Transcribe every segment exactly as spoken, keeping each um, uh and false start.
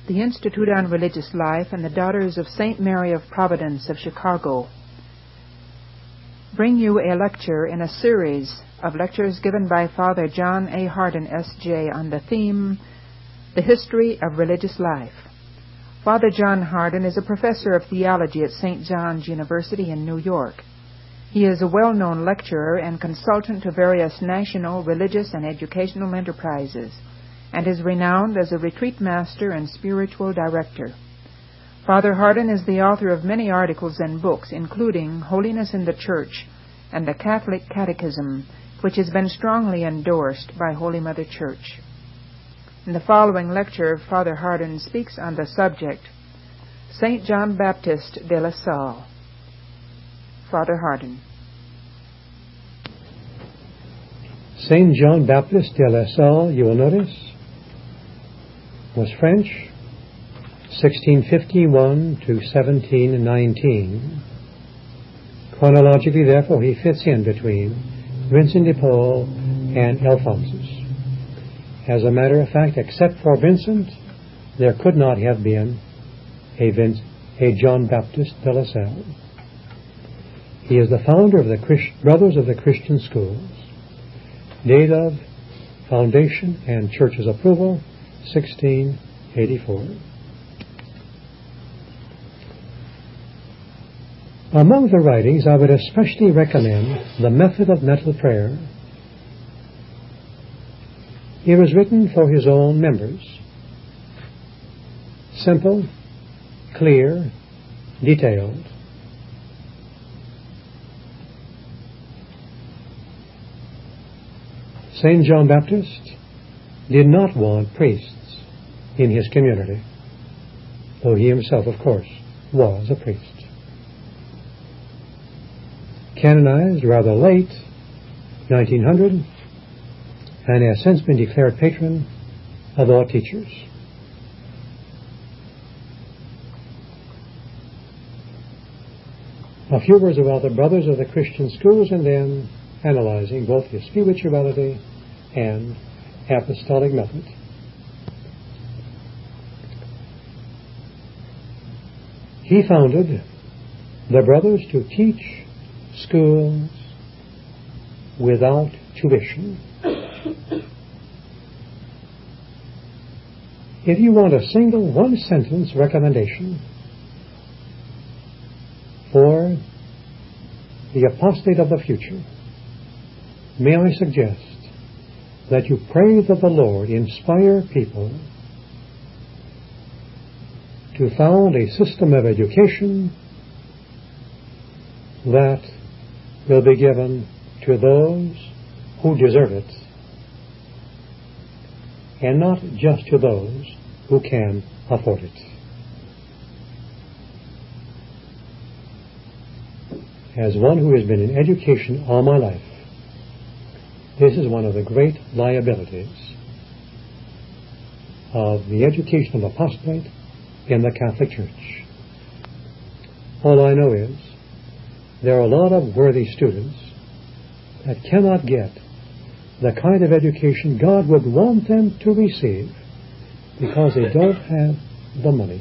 the Institute on Religious Life and the Daughters of Saint Mary of Providence of Chicago bring you a lecture in a series of lectures given by Father John A. Hardin, S J, on the theme, The History of Religious Life. Father John Hardin is a professor of theology at Saint John's University in New York. He is a well-known lecturer and consultant to various national, religious, and educational enterprises, and is renowned as a retreat master and spiritual director. Father Hardin is the author of many articles and books, including Holiness in the Church and the Catholic Catechism, which has been strongly endorsed by Holy Mother Church. In the following lecture, Father Hardin speaks on the subject, Saint John Baptist de La Salle. Father Hardin. Saint John Baptist de La Salle, you will notice, was French, sixteen fifty-one to seventeen nineteen. Chronologically, therefore, he fits in between Vincent de Paul and Alphonsus. As a matter of fact, except for Vincent, there could not have been a, Vince, a John Baptist de La Salle. He is the founder of the Christ, Brothers of the Christian Schools. Date of foundation and church's approval, sixteen eighty-four. Among the writings, I would especially recommend The Method of Mental Prayer. It was written for his own members. Simple, clear, detailed. Saint John Baptist did not want priests in his community, though he himself, of course, was a priest. Canonized rather late, nineteen hundred, and has since been declared patron of all teachers. A few words about the Brothers of the Christian Schools, and then analyzing both his spirituality and apostolic method. He founded the Brothers to teach schools without tuition. If you want a single one-sentence recommendation for the apostate of the future, may I suggest that you pray that the Lord inspire people to found a system of education that will be given to those who deserve it, and not just to those who can afford it. As one who has been in education all my life, this is one of the great liabilities of the educational apostolate in the Catholic Church. All I know is there are a lot of worthy students that cannot get the kind of education God would want them to receive because they don't have the money.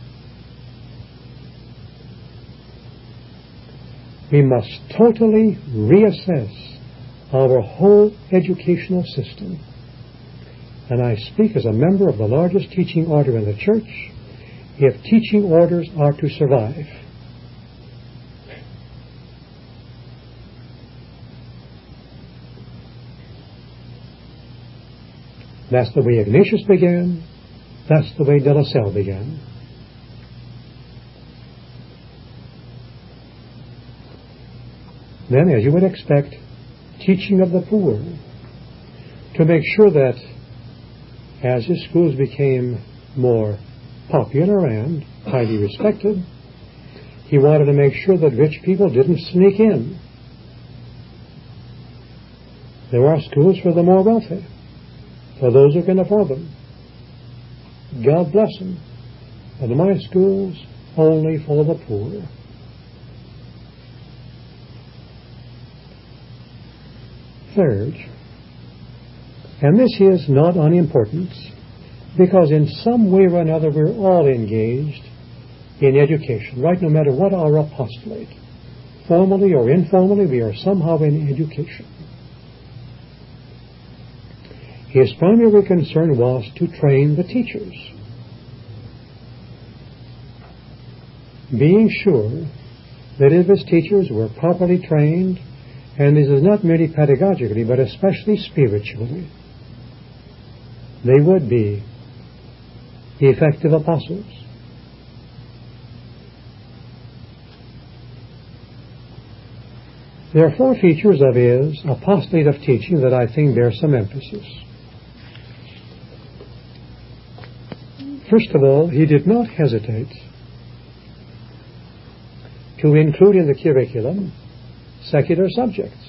We must totally reassess our whole educational system. And I speak as a member of the largest teaching order in the Church. If teaching orders are to survive, that's the way Ignatius began. That's the way De La Salle began. Then, as you would expect, teaching of the poor, to make sure that as his schools became more popular and highly respected, he wanted to make sure that rich people didn't sneak in. There are schools for the more wealthy, for those who can afford them. God bless them. And my school's only for the poor. Third, and this is not unimportant, Because in some way or another we're all engaged in education, right? No matter what our apostolate. Formally or informally, we are somehow in education. His primary concern was to train the teachers, being sure that if his teachers were properly trained, and this is not merely pedagogically, but especially spiritually, they would be effective apostles. There are four features of his apostolate of teaching that I think bear some emphasis. First of all, he did not hesitate to include in the curriculum secular subjects.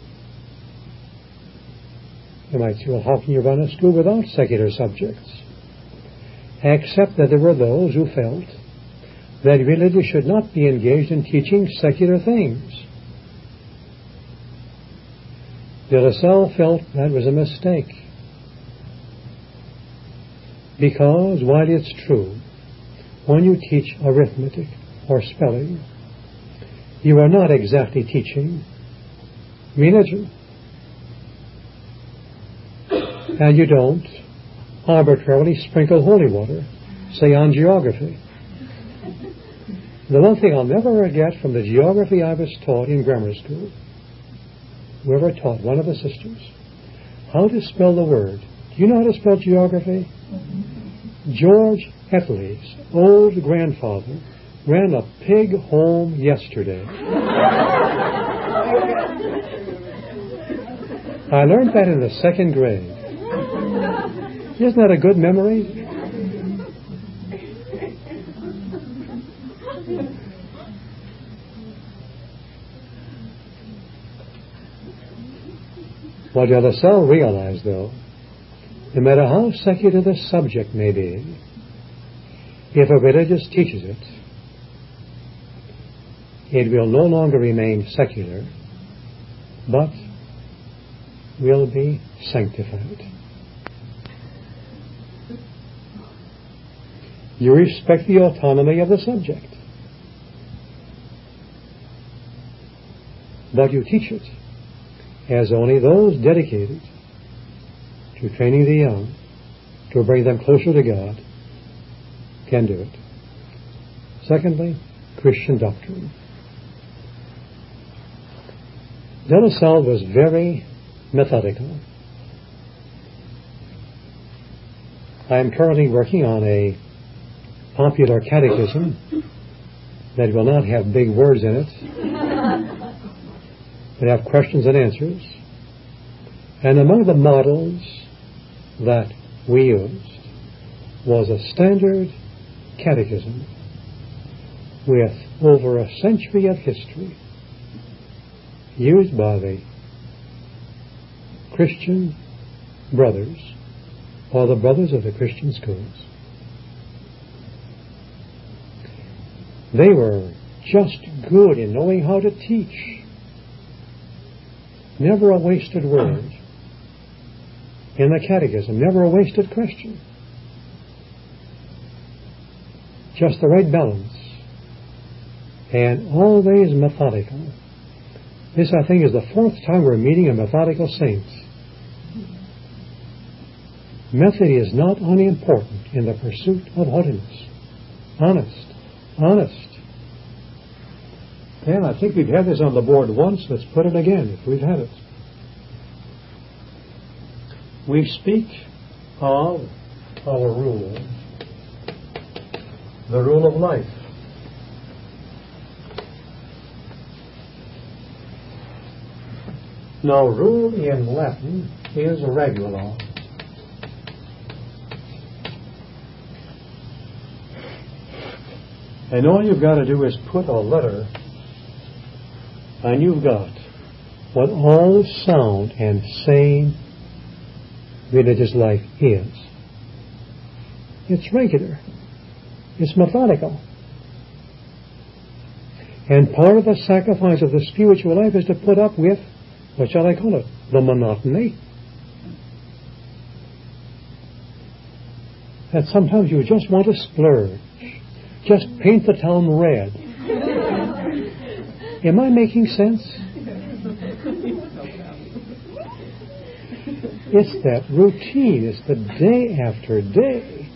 You might say, well, how can you run a school without secular subjects? Except that there were those who felt that religion should not be engaged in teaching secular things. De La Salle felt that was a mistake. Because while it's true, when you teach arithmetic or spelling, you are not exactly teaching religion. And you don't arbitrarily sprinkle holy water, say on geography. The one thing I'll never forget from the geography I was taught in grammar school, whoever taught, one of the sisters, how to spell the word. Do you know how to spell geography? George Etley's old grandfather ran a pig home yesterday. I learned that in the second grade. Isn't that a good memory? What De La Salle realized, though, no matter how secular the subject may be, if a religious teaches it, it will no longer remain secular, but will be sanctified. You respect the autonomy of the subject, but you teach it as only those dedicated to training the young to bring them closer to God can do it. Secondly, Christian doctrine. De La Salle was very methodical. I am currently working on a popular catechism that will not have big words in it, but have questions and answers. And among the models that we used was a standard catechism with over a century of history used by the Christian brothers or the brothers of the Christian schools. They were just good in knowing how to teach. Never a wasted word in the catechism, never a wasted question. Just the right balance. And always methodical. This, I think, is the fourth time we're meeting a methodical saint. Method is not unimportant in the pursuit of holiness. Honest. Honest. And I think we've had this on the board once. Let's put it again if we've had it. We speak of our rule, the rule of life. Now, rule in Latin is regula. And all you've got to do is put a letter, and you've got what all sound and sane religious life is. It's regular. It's methodical. And part of the sacrifice of the spiritual life is to put up with, what shall I call it, the monotony. that sometimes you just want to splurge, just paint the town red. Am I making sense? It's that routine. It's the day after day.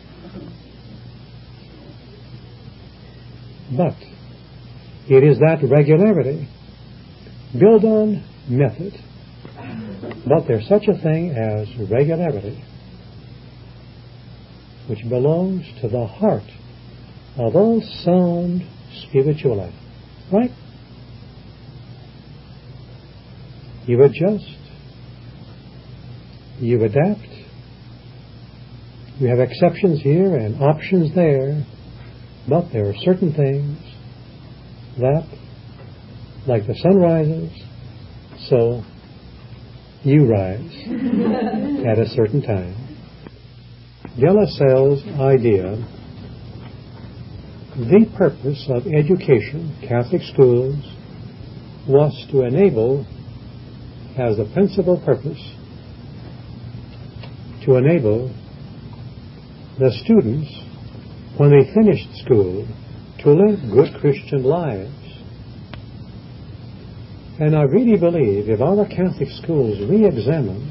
But it is that regularity. Build on method. But there's such a thing as regularity, which belongs to the heart of all sound spiritual life. Right? You adjust. You adapt. You have exceptions here and options there, but there are certain things that, like the sun rises, so you rise at a certain time. De La Salle's idea, the purpose of education, Catholic schools, was to enable, as the principal purpose, to enable the students, when they finished school, to live good Christian lives. And I really believe if our Catholic schools re-examined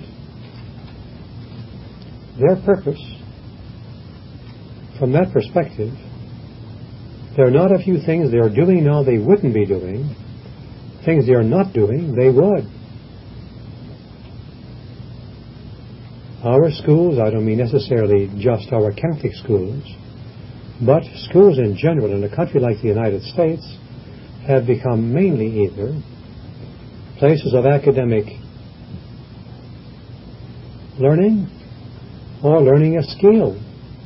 their purpose from that perspective, there are not a few things they are doing now they wouldn't be doing. Things they are not doing, they would. Our schools, I don't mean necessarily just our Catholic schools, but schools in general in a country like the United States have become mainly either places of academic learning or learning a skill.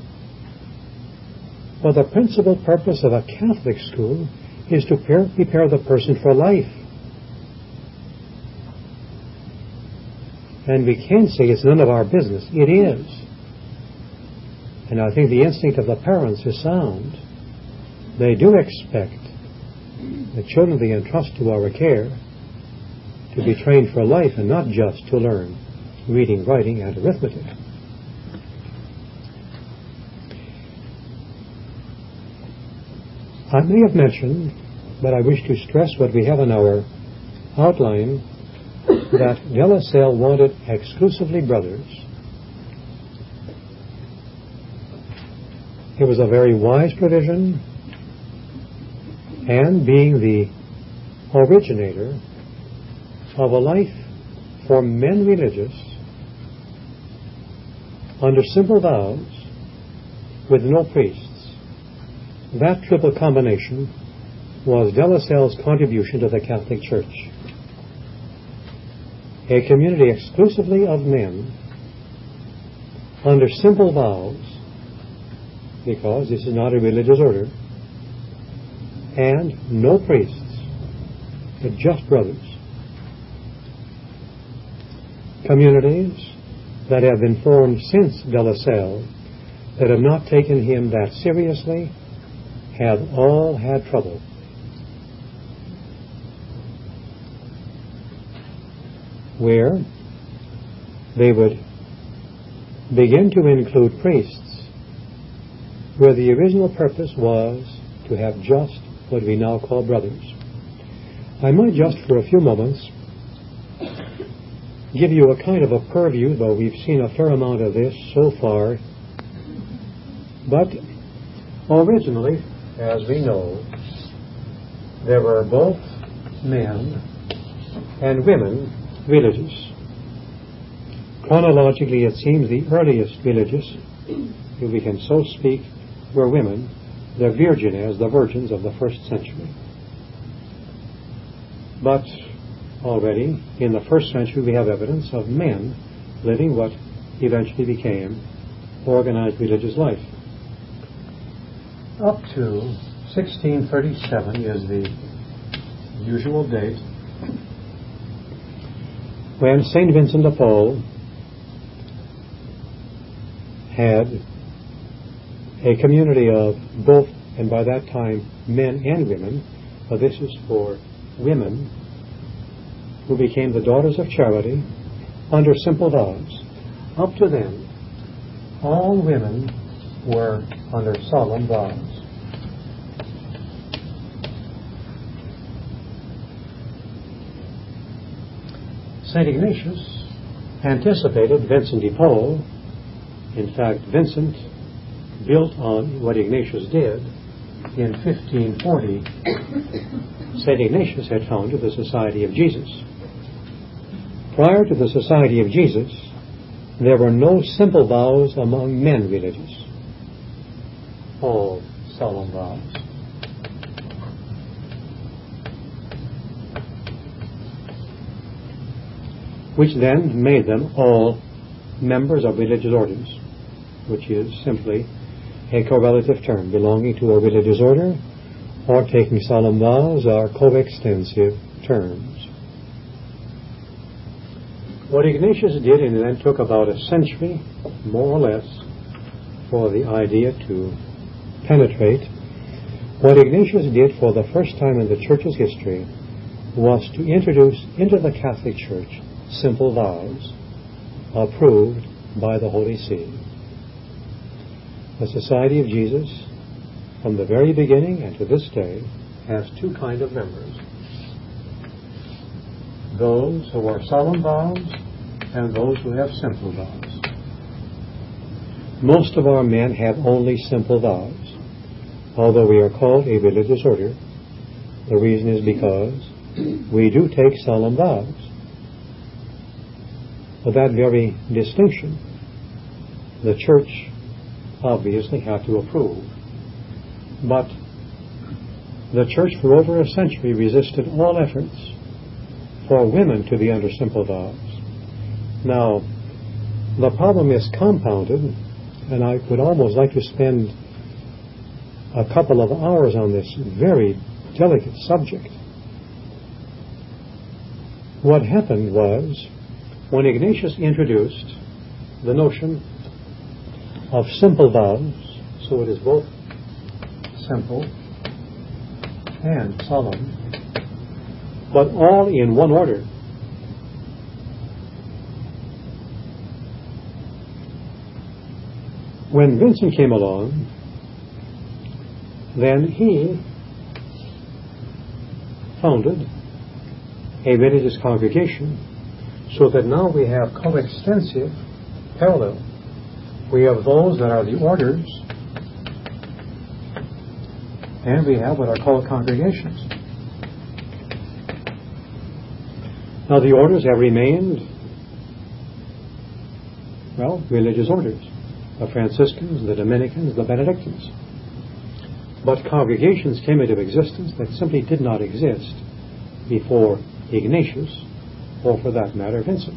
Well, the principal purpose of a Catholic school is to prepare the person for life. And we can say it's none of our business. It is. And I think the instinct of the parents is sound. They do expect the children they entrust to our care to be trained for life and not just to learn reading, writing, and arithmetic. I may have mentioned, but I wish to stress what we have in our outline, that De La Salle wanted exclusively brothers. It was a very wise provision, and being the originator of a life for men religious under simple vows with no priests, that triple combination was De La Salle's contribution to the Catholic Church. A community exclusively of men under simple vows, because this is not a religious order, and no priests, but just brothers. Communities that have been formed since De La Salle that have not taken him that seriously have all had trouble. Where they would begin to include priests, where the original purpose was to have just what we now call brothers. I might just for a few moments give you a kind of a purview, though we've seen a fair amount of this so far. But originally, as we know, there were both men and women religious. Chronologically, it seems the earliest religious, if we can so speak, were women, the virgines, the virgins of the first century. But already in the first century we have evidence of men living what eventually became organized religious life. Up to sixteen thirty-seven is the usual date when Saint Vincent de Paul had a community of both, and by that time, men and women, but this is for women, who became the daughters of charity under simple vows. Up to then, all women were under solemn vows. Saint Ignatius anticipated Vincent de Paul. In fact, Vincent built on what Ignatius did. In fifteen forty, Saint Ignatius had founded the Society of Jesus. Prior to the Society of Jesus, there were no simple vows among men religious. All solemn vows. Which then made them all members of religious orders, which is simply a correlative term. Belonging to a religious order or taking solemn vows are coextensive terms. What Ignatius did, and then took about a century, more or less, for the idea to penetrate, what Ignatius did for the first time in the Church's history was to introduce into the Catholic Church simple vows approved by the Holy See. The Society of Jesus, from the very beginning and to this day, has two kinds of members. Those who are solemn vows and those who have simple vows. Most of our men have only simple vows. Although we are called a religious order, the reason is because we do take solemn vows. For that very distinction, the Church obviously had to approve. But the Church for over a century resisted all efforts for women to be under simple vows. Now, the problem is compounded, and I would almost like to spend a couple of hours on this very delicate subject. What happened was, when Ignatius introduced the notion of simple vows, so it is both simple and solemn, but all in one order. When Vincent came along, then he founded a religious congregation, so that now we have coextensive parallel. We have those that are the orders, and we have what are called congregations. Now the orders have remained, well, religious orders. The Franciscans, the Dominicans, the Benedictines. But congregations came into existence that simply did not exist before Ignatius, or for that matter, Vincent.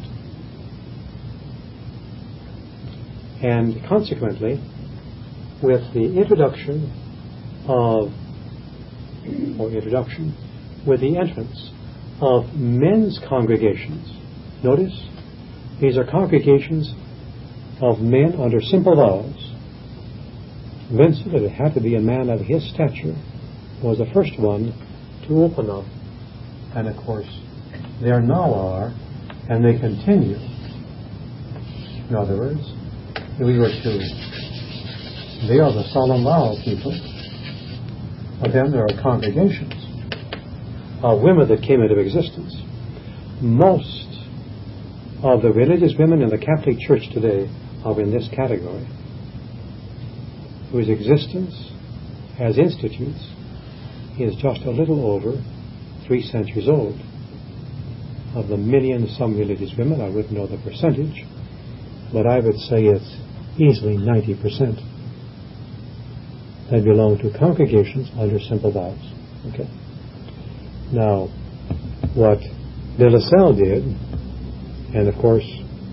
And consequently, with the introduction of, or introduction, with the entrance of men's congregations, notice, these are congregations of men under simple vows. Vincent, it had to be a man of his stature, was the first one to open up. And of course, there now are, and they continue. In other words, if we were to, they are the solemn vow people, but then there are congregations of women that came into existence. Most of the religious women in the Catholic Church today are in this category, whose existence as institutes is just a little over three centuries old. Of the million some religious women, I wouldn't know the percentage, but I would say it's easily ninety percent that belong to congregations under simple vows. Okay. Now, what de La Salle did, and of course,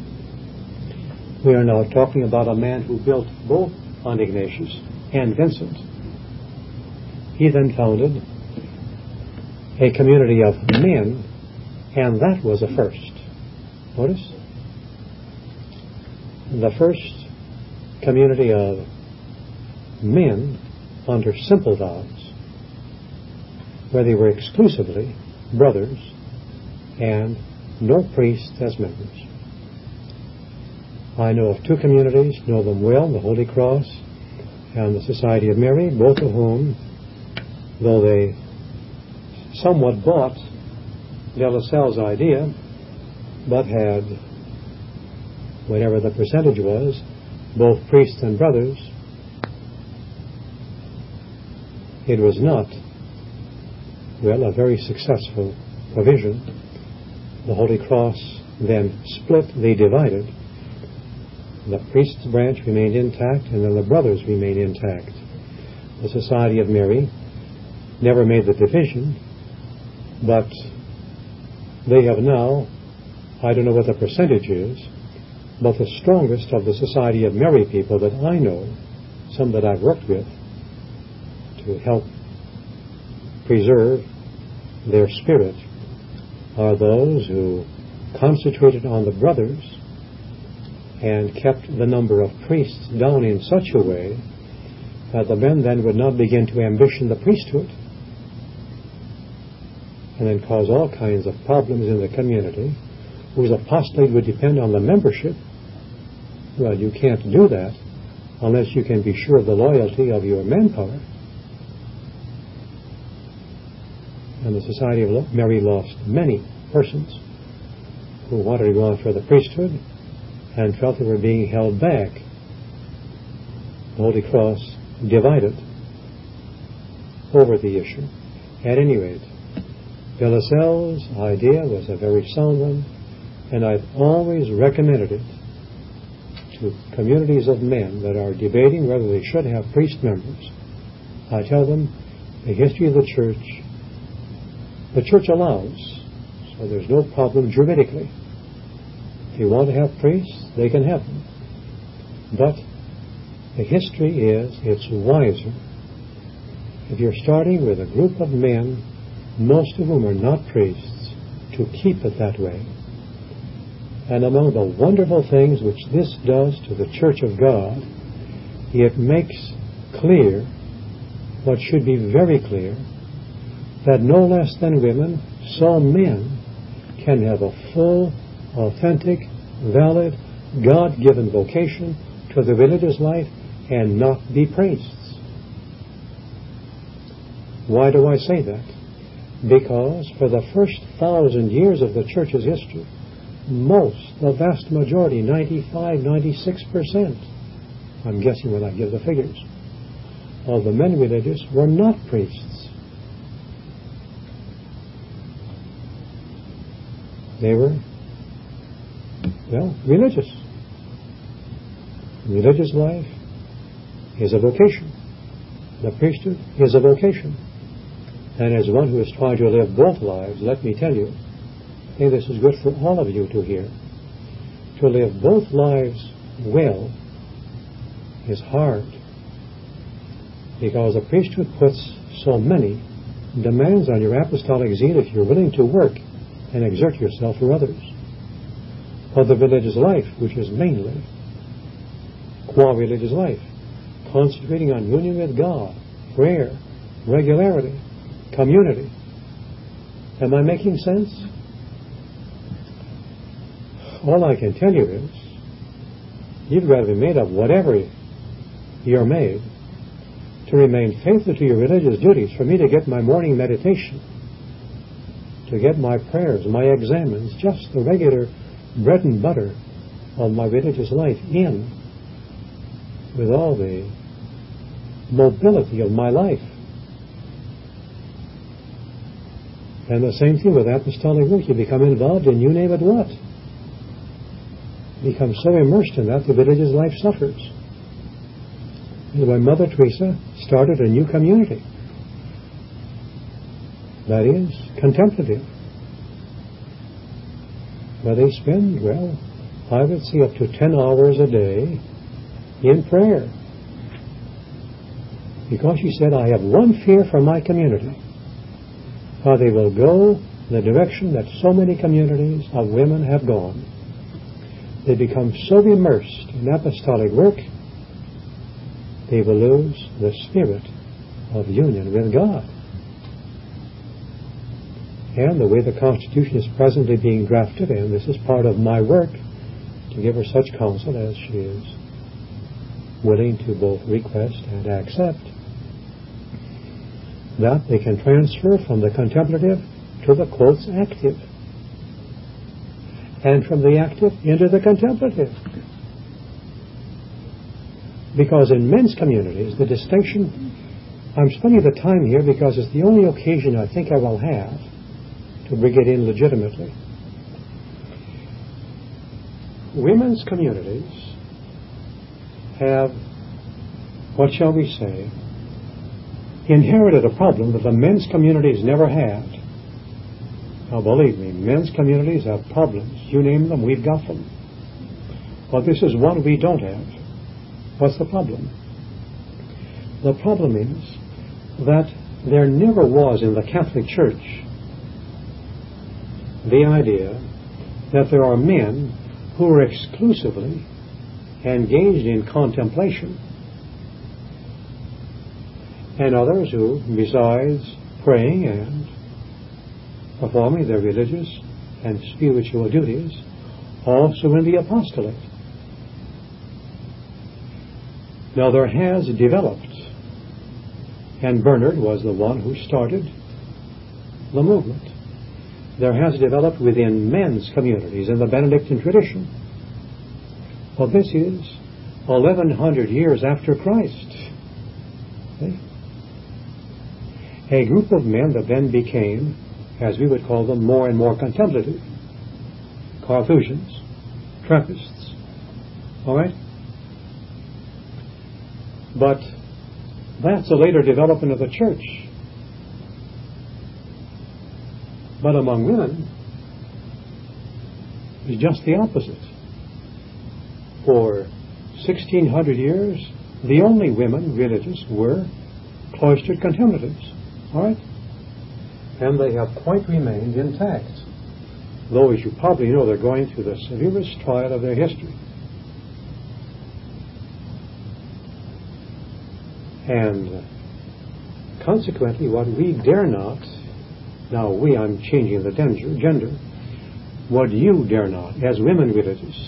we are now talking about a man who built both on Ignatius and Vincent. He then founded a community of men, and that was a first. Notice? The first community of men under simple vows, where they were exclusively brothers and no priests as members. I know of two communities, know them well, the Holy Cross and the Society of Mary, both of whom, though they somewhat bought De La Salle's idea, but had, whatever the percentage was, both priests and brothers, it was not, well, a very successful provision. The Holy Cross then split, they divided. The priest's branch remained intact, and then the brothers remained intact. The Society of Mary never made the division, but they have now, I don't know what the percentage is, but the strongest of the Society of Mary people that I know, some that I've worked with, to help preserve their spirit, are those who concentrated on the brothers and kept the number of priests down in such a way that the men then would not begin to ambition the priesthood and then cause all kinds of problems in the community, whose apostolate would depend on the membership. Well, you can't do that unless you can be sure of the loyalty of your manpower. And the Society of Mary lost many persons who wanted to go on for the priesthood and felt they were being held back. The Holy Cross divided over the issue. At any rate, De La Salle's idea was a very sound one, and I've always recommended it to communities of men that are debating whether they should have priest members. I tell them the history of the church, the church allows, so there's no problem juridically. If you want to have priests, they can have them. But the history is it's wiser if you're starting with a group of men, most of whom are not priests, to keep it that way. And among the wonderful things which this does to the Church of God, it makes clear what should be very clear, that no less than women, so men can have a full, authentic, valid, God-given vocation to the religious life and not be priests. Why do I say that? Because for the first thousand years of the church's history, most, the vast majority, ninety-five, ninety-six percent, I'm guessing when I give the figures, of the men religious were not priests. They were, well, religious. Religious life is a vocation. The priesthood is a vocation. And as one who is trying to live both lives, let me tell you, I think this is good for all of you to hear. To live both lives well is hard, because the priesthood puts so many demands on your apostolic zeal if you're willing to work and exert yourself for others. But the religious life, which is mainly qua-religious life, concentrating on union with God, prayer, regularity, community. Am I making sense? All I can tell you is, you've got to be made of whatever you're made to remain faithful to your religious duties. For me to get my morning meditation, to get my prayers, my examens, just the regular bread and butter of my religious life in, with all the mobility of my life. And the same thing with apostolic work. You become involved in you name it what. You become so immersed in that the religious life suffers. And when Mother Teresa started a new community, that is, contemplative, where they spend, well, I would say up to ten hours a day in prayer. Because she said, I have one fear for my community, how they will go the direction that so many communities of women have gone. They become so immersed in apostolic work, they will lose the spirit of union with God. And the way the Constitution is presently being drafted, and this is part of my work to give her such counsel as she is willing to both request and accept, that they can transfer from the contemplative to the quotes active, and from the active into the contemplative. Because in men's communities, the distinction, I'm spending the time here because it's the only occasion I think I will have to bring it in legitimately. Women's communities have, what shall we say, inherited a problem that the men's communities never had. Now believe me, men's communities have problems. You name them, we've got them. But this is one we don't have. What's the problem? The problem is that there never was in the Catholic Church the idea that there are men who are exclusively engaged in contemplation and others who, besides praying and performing their religious and spiritual duties, also in the apostolate. Now there has developed, and Bernard was the one who started the movement, there has developed within men's communities in the Benedictine tradition. Well, this is eleven hundred years after Christ. Okay? A group of men that then became, as we would call them, more and more contemplative. Carthusians, Trappists. All right? But that's a later development of the church. But among women, it's just the opposite. For sixteen hundred years, the only women religious were cloistered contemplatives. All right? And they have quite remained intact. Though, as you probably know, they're going through the severest trial of their history. And consequently, what we dare not, now we, I'm changing the gender, what you dare not, as women religious,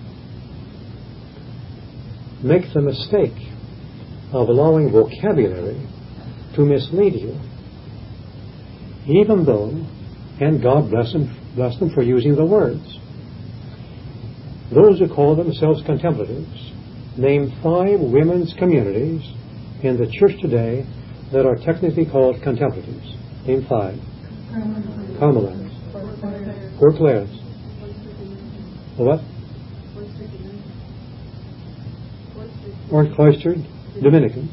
make the mistake of allowing vocabulary to mislead you, even though, and God bless them, bless them for using the words. Those who call themselves contemplatives name five women's communities in the church today that are technically called contemplatives. Name five. Carmelites. Four Clares. What? Orange cloistered Dominicans.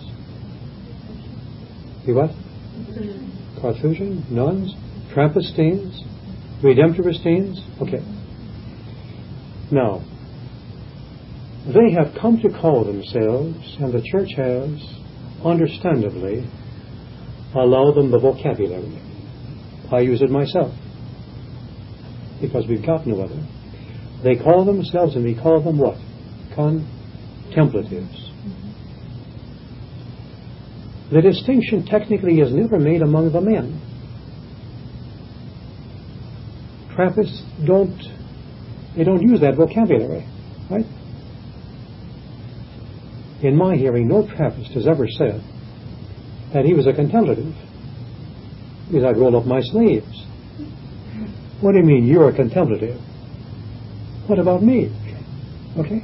The what? Carthusian, nuns, Trappistines, Redemptoristines. Okay. Now, they have come to call themselves, and the church has, understandably, allowed them the vocabulary. I use it myself, because we've got no other. They call themselves, and we call them what? Contemplatives. The distinction technically is never made among the men. Trappists don't, they don't use that vocabulary, right? In my hearing, no Trappist has ever said that he was a contemplative. Because I'd roll up my sleeves. What do you mean, you're a contemplative? What about me? Okay?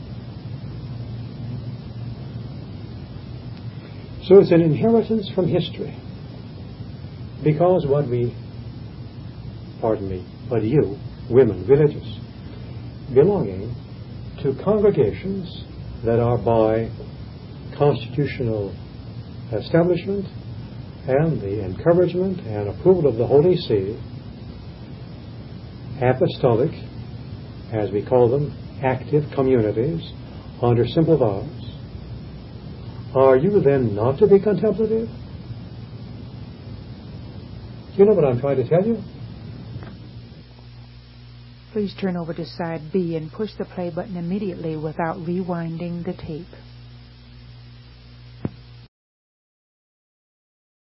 So it's an inheritance from history. Because what we, pardon me, but you, women, religious, belonging to congregations that are by constitutional establishment and the encouragement and approval of the Holy See, apostolic, as we call them, active communities under simple vows, are you then not to be contemplative? Do you know what I'm trying to tell you? Please turn over to side B and push the play button immediately without rewinding the tape.